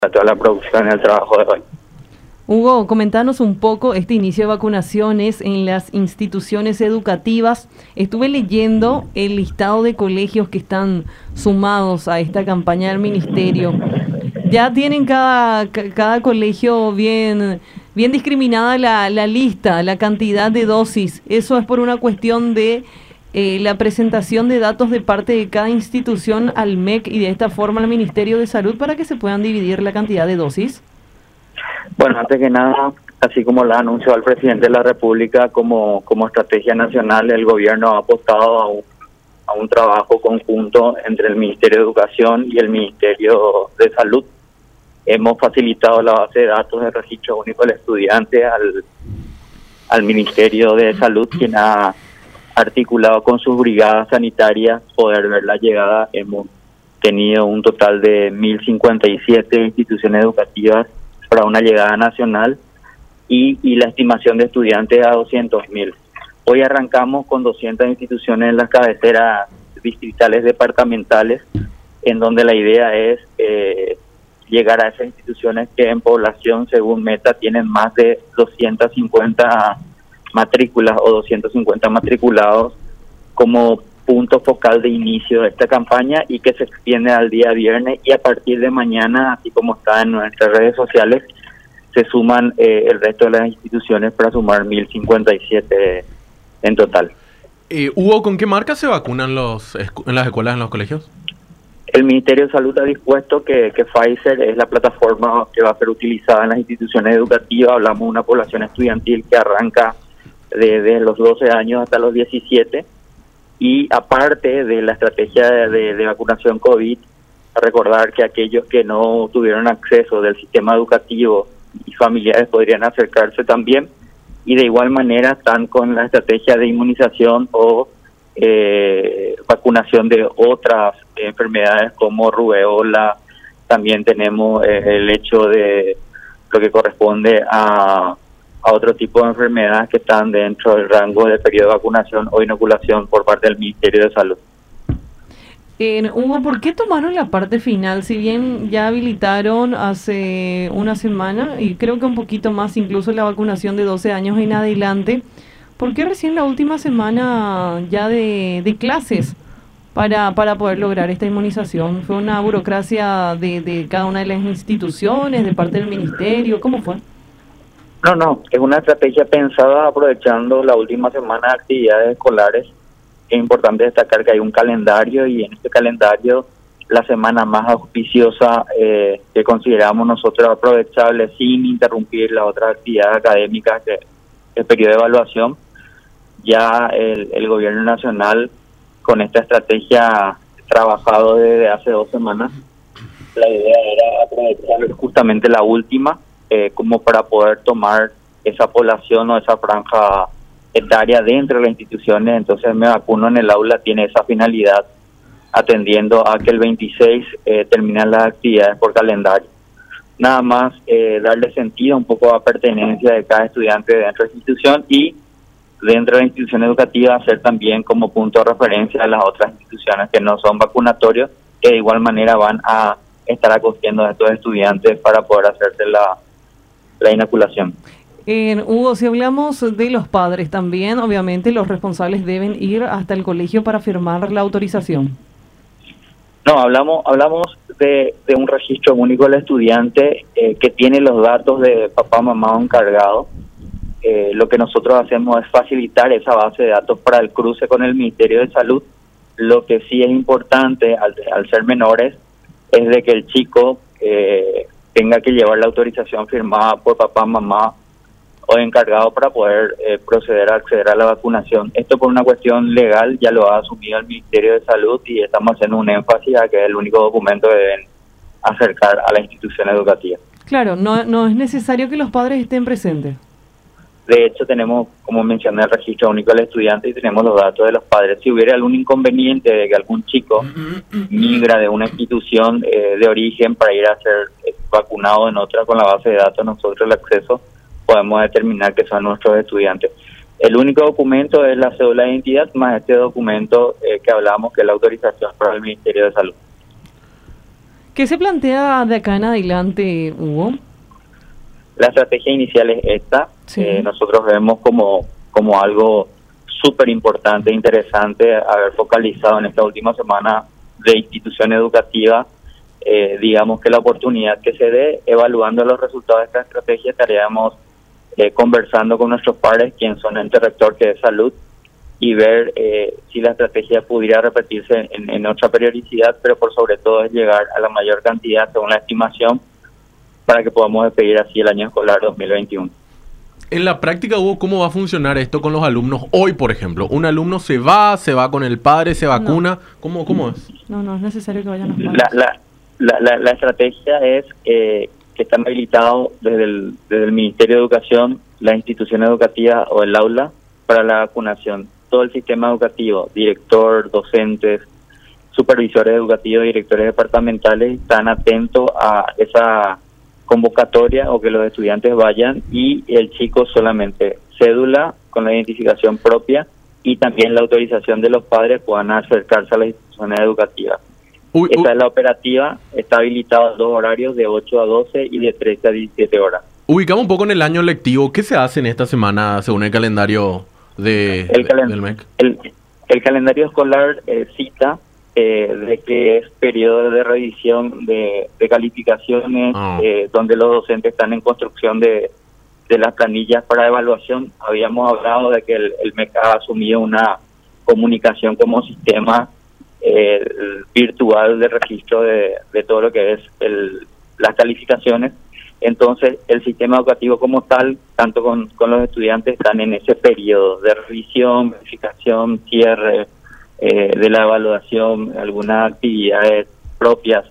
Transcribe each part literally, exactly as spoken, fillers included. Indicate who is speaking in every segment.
Speaker 1: a toda la producción y el trabajo de hoy.
Speaker 2: Hugo, comentanos un poco este inicio de vacunaciones en las instituciones educativas. Estuve leyendo el listado de colegios que están sumados a esta campaña del Ministerio. Ya tienen cada, cada colegio bien, bien discriminada la, la lista, la cantidad de dosis. Eso es por una cuestión de eh, la presentación de datos de parte de cada institución al M E C y de esta forma al Ministerio de Salud para que se puedan dividir la cantidad de dosis.
Speaker 1: Bueno, antes que nada, así como lo anunció el presidente de la República, como, como estrategia nacional, el gobierno ha apostado a un, a un trabajo conjunto entre el Ministerio de Educación y el Ministerio de Salud. Hemos facilitado la base de datos de registro único del estudiante al, al Ministerio de Salud, quien ha articulado con sus brigadas sanitarias poder ver la llegada. Hemos tenido un total de mil cincuenta y siete instituciones educativas para una llegada nacional y, y la estimación de estudiantes a doscientos mil. Hoy arrancamos con doscientas instituciones en las cabeceras distritales departamentales, en donde la idea es eh, llegar a esas instituciones que en población, según Meta, tienen más de doscientas cincuenta matrículas o doscientos cincuenta matriculados como punto focal de inicio de esta campaña y que se extiende al día viernes, y a partir de mañana, así como está en nuestras redes sociales, se suman eh, el resto de las instituciones para sumar mil cincuenta y siete en total.
Speaker 3: Eh, Hugo, ¿con qué marca se vacunan los en las escuelas, en los colegios?
Speaker 1: El Ministerio de Salud ha dispuesto que, que Pfizer es la plataforma que va a ser utilizada en las instituciones educativas. Hablamos de una población estudiantil que arranca desde de los doce años hasta los diecisiete. Y aparte de la estrategia de, de, de vacunación COVID, recordar que aquellos que no tuvieron acceso del sistema educativo y familiares podrían acercarse también, y de igual manera están con la estrategia de inmunización o eh, vacunación de otras enfermedades como rubeola. También tenemos eh, el hecho de lo que corresponde a... a otro tipo de enfermedades que están dentro del rango del periodo de vacunación o inoculación por parte del Ministerio de Salud.
Speaker 2: Eh, Hugo, ¿por qué tomaron la parte final? Si bien ya habilitaron hace una semana, y creo que un poquito más, incluso la vacunación de doce años en adelante, ¿por qué recién la última semana ya de, de clases para, para poder lograr esta inmunización? ¿Fue una burocracia de, de cada una de las instituciones, de parte del Ministerio? ¿Cómo fue?
Speaker 1: No, no, es una estrategia pensada aprovechando la última semana de actividades escolares. Es importante destacar que hay un calendario, y en este calendario la semana más auspiciosa eh, que consideramos nosotros aprovechable sin interrumpir las otras actividades académicas, que el periodo de evaluación. Ya el, el gobierno nacional con esta estrategia trabajado desde hace dos semanas. La idea era aprovechar justamente la última Eh, como para poder tomar esa población o esa franja etaria dentro de las instituciones. Entonces Me Vacuno en el Aula tiene esa finalidad, atendiendo a que el veintiséis eh, terminan las actividades por calendario. Nada más eh, darle sentido un poco a pertenencia de cada estudiante dentro de la institución, y dentro de la institución educativa hacer también como punto de referencia a las otras instituciones que no son vacunatorios, que de igual manera van a estar acogiendo a estos estudiantes para poder hacerse la la inoculación.
Speaker 2: Eh, Hugo, si hablamos de los padres también, obviamente los responsables deben ir hasta el colegio para firmar la autorización.
Speaker 1: No, hablamos hablamos de, de un registro único del estudiante eh, que tiene los datos de papá, mamá o encargado. Eh, lo que nosotros hacemos es facilitar esa base de datos para el cruce con el Ministerio de Salud. Lo que sí es importante al, al ser menores es de que el chico eh, tenga que llevar la autorización firmada por papá, mamá o encargado para poder eh, proceder a acceder a la vacunación. Esto por una cuestión legal ya lo ha asumido el Ministerio de Salud, y estamos haciendo un énfasis a que es el único documento que deben acercar a la institución educativa.
Speaker 2: Claro, no, no es necesario que los padres estén presentes.
Speaker 1: De hecho, tenemos, como mencioné, el registro único del estudiante y tenemos los datos de los padres. Si hubiera algún inconveniente de que algún chico migra de una institución eh, de origen para ir a ser eh, vacunado en otra con la base de datos, nosotros el acceso podemos determinar que son nuestros estudiantes. El único documento es la cédula de identidad más este documento eh, que hablamos, que es la autorización para el Ministerio de Salud.
Speaker 2: ¿Qué ¿Qué se plantea de acá en adelante, Hugo?
Speaker 1: La estrategia inicial es esta. Sí. Eh, nosotros vemos como, como algo súper importante e interesante haber focalizado en esta última semana de institución educativa, eh, digamos que la oportunidad que se dé, evaluando los resultados de esta estrategia, estaríamos eh, conversando con nuestros pares, quien son ente rector, que es salud, y ver eh, si la estrategia pudiera repetirse en, en otra periodicidad, pero por sobre todo es llegar a la mayor cantidad según la estimación para que podamos despedir así el año escolar dos mil veintiuno.
Speaker 3: En la práctica, Hugo, ¿cómo va a funcionar esto con los alumnos hoy, por ejemplo? ¿Un alumno se va, se va con el padre, se vacuna? No. ¿Cómo, cómo es?
Speaker 2: No, no es necesario que vayan los padres.
Speaker 1: La, la, la, la, la estrategia es eh, que están habilitados desde el, desde el Ministerio de Educación, la institución educativa o el aula para la vacunación. Todo el sistema educativo, director, docentes, supervisores educativos, directores departamentales, están atentos a esa convocatoria o que los estudiantes vayan, y el chico solamente cédula con la identificación propia y también la autorización de los padres puedan acercarse a las instituciones educativas. Uy, Esta uy. es la operativa, está habilitado dos horarios de ocho a doce y de trece a diecisiete horas.
Speaker 3: Ubicamos un poco en el año lectivo. ¿Qué se hace en esta semana según el calendario de,
Speaker 1: el calen
Speaker 3: del M E C?
Speaker 1: El, el calendario escolar eh, cita Eh, de que es periodo de revisión de, de calificaciones, oh. eh, donde los docentes están en construcción de, de las planillas para evaluación. Habíamos hablado de que el, el M E C ha asumido una comunicación como sistema eh, virtual de registro de, de todo lo que es el, las calificaciones. Entonces, el sistema educativo como tal, tanto con, con los estudiantes, están en ese periodo de revisión, verificación, cierre, Eh, de la evaluación, algunas actividades propias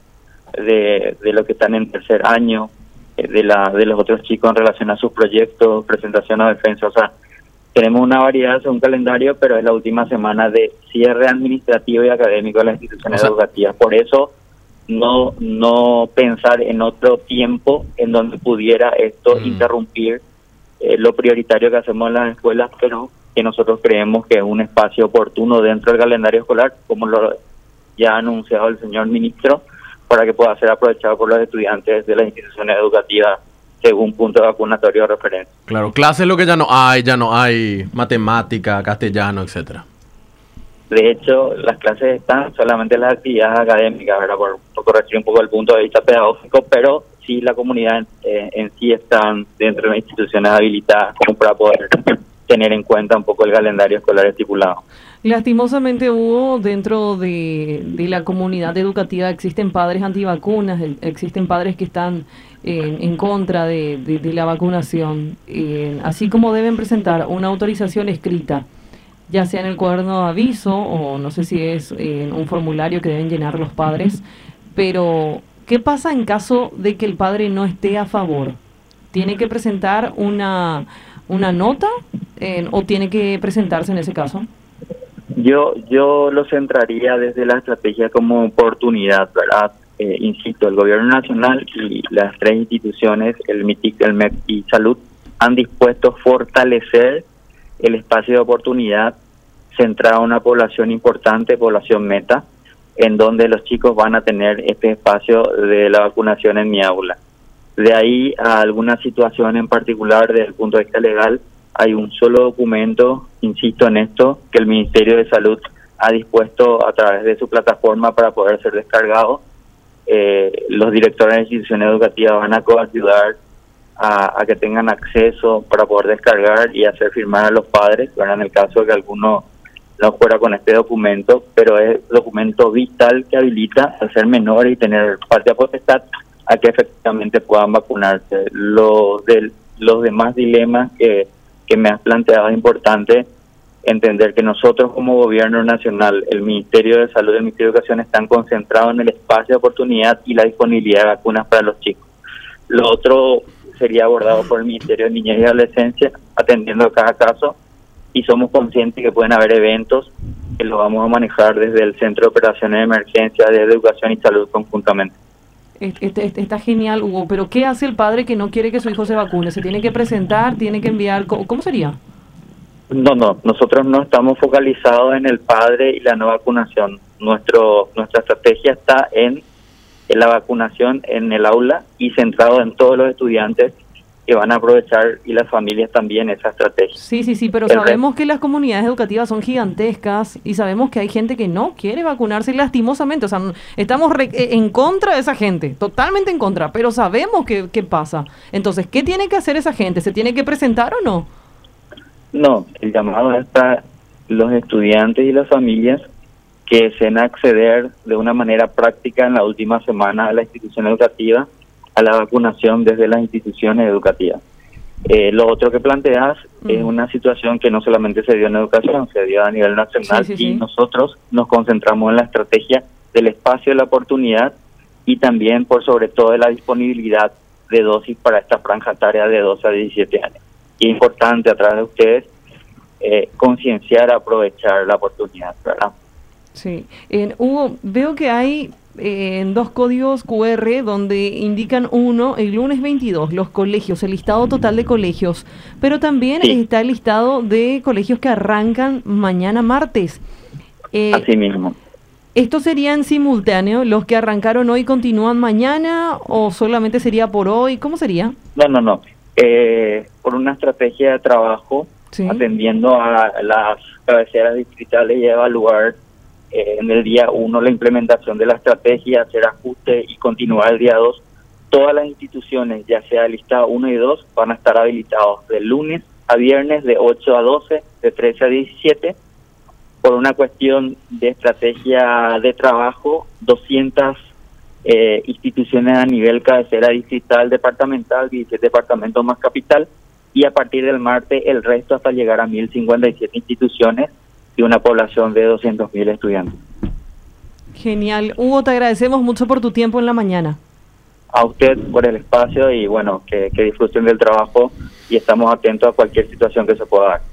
Speaker 1: de, de lo que están en tercer año, eh, de la de los otros chicos en relación a sus proyectos, presentación a defensa. O sea, tenemos una variedad según calendario, pero es la última semana de cierre administrativo y académico de las instituciones o sea, educativas. Por eso, no no pensar en otro tiempo en donde pudiera esto mm. interrumpir eh, lo prioritario que hacemos en las escuelas, pero que nosotros creemos que es un espacio oportuno dentro del calendario escolar, como lo ya ha anunciado el señor ministro, para que pueda ser aprovechado por los estudiantes de las instituciones educativas según punto vacunatorio de referencia.
Speaker 3: Claro, clases lo que ya no hay, ya no hay matemática, castellano, etcétera.
Speaker 1: De hecho, las clases están solamente las actividades académicas, ¿verdad? Por, por corregir un poco el punto de vista pedagógico, pero sí la comunidad eh, en sí están dentro de las instituciones habilitadas como para poder tener en cuenta un poco el calendario escolar estipulado.
Speaker 2: Lastimosamente, Hugo, dentro de, de la comunidad educativa existen padres antivacunas, existen padres que están eh, en contra de, de, de la vacunación, eh, así como deben presentar una autorización escrita, ya sea en el cuaderno de aviso o no sé si es en un formulario que deben llenar los padres, pero ¿qué pasa en caso de que el padre no esté a favor? ¿Tiene que presentar una, una nota eh, o tiene que presentarse en ese caso?
Speaker 1: Yo yo lo centraría desde la estrategia como oportunidad, ¿verdad? Eh, insisto, el gobierno nacional y las tres instituciones, el MITIC, el M E C y Salud, han dispuesto a fortalecer el espacio de oportunidad centrado en una población importante, población meta, en donde los chicos van a tener este espacio de la vacunación en mi aula. De ahí a alguna situación en particular desde el punto de vista legal, hay un solo documento, insisto en esto, que el Ministerio de Salud ha dispuesto a través de su plataforma para poder ser descargado. Eh, los directores de instituciones educativas van a coayudar a, a que tengan acceso para poder descargar y hacer firmar a los padres, ¿verdad? En el caso de que alguno no fuera con este documento, pero es documento vital que habilita al ser menor y tener patria potestad a que efectivamente puedan vacunarse. Los, de, los demás dilemas que, que me has planteado es importante entender que nosotros como gobierno nacional, el Ministerio de Salud y el Ministerio de Educación están concentrados en el espacio de oportunidad y la disponibilidad de vacunas para los chicos. Lo otro sería abordado por el Ministerio de Niñez y Adolescencia, atendiendo cada caso, y somos conscientes que pueden haber eventos que lo vamos a manejar desde el Centro de Operaciones de Emergencia, de Educación y Salud conjuntamente.
Speaker 2: Este, este, está genial, Hugo, pero ¿qué hace el padre que no quiere que su hijo se vacune? ¿Se tiene que presentar? ¿Tiene que enviar? ¿Cómo, cómo sería?
Speaker 1: No, no, nosotros no estamos focalizados en el padre y la no vacunación. Nuestro, nuestra estrategia está en la vacunación en el aula y centrado en todos los estudiantes que van a aprovechar, y las familias también, esa estrategia.
Speaker 2: Sí, sí, sí, pero
Speaker 1: El
Speaker 2: sabemos que las comunidades educativas son gigantescas y sabemos que hay gente que no quiere vacunarse lastimosamente. O sea, estamos re en contra de esa gente, totalmente en contra, pero sabemos que, que pasa. Entonces, ¿qué tiene que hacer esa gente? ¿Se tiene que presentar o no?
Speaker 1: No, el llamado es para los estudiantes y las familias que deseen acceder de una manera práctica en la última semana a la institución educativa a la vacunación desde las instituciones educativas. Eh, lo otro que planteas mm. es una situación que no solamente se dio en educación, se dio a nivel nacional, sí, sí, y sí. nosotros nos concentramos en la estrategia del espacio de la oportunidad y también por sobre todo de la disponibilidad de dosis para esta franja etaria de doce a diecisiete años. Y es importante a través de ustedes eh, concienciar, aprovechar la oportunidad, ¿verdad?
Speaker 2: Sí. Eh, Hugo, veo que hay eh, dos códigos cu erre donde indican uno, el lunes veintidós, los colegios, el listado total de colegios, pero también sí. está el listado de colegios que arrancan mañana martes.
Speaker 1: Eh, Así mismo.
Speaker 2: ¿Estos serían simultáneos? ¿Los que arrancaron hoy continúan mañana o solamente sería por hoy? ¿Cómo sería?
Speaker 1: No, no, no. Eh, por una estrategia de trabajo, sí. atendiendo a las cabeceras distritales y evaluar eh, en el día uno la implementación de la estrategia, hacer ajuste y continuar el día dos. Todas las instituciones, ya sea el listado uno y dos, van a estar habilitados de lunes a viernes de ocho a doce, de trece a diecisiete. Por una cuestión de estrategia de trabajo, doscientas eh, instituciones a nivel cabecera distrital, departamental, diecisiete departamentos más capital, y a partir del martes el resto hasta llegar a mil cincuenta y siete instituciones y una población de doscientos mil estudiantes.
Speaker 2: Genial. Hugo, te agradecemos mucho por tu tiempo en la mañana.
Speaker 1: A usted por el espacio y bueno, que, que disfruten del trabajo y estamos atentos a cualquier situación que se pueda dar.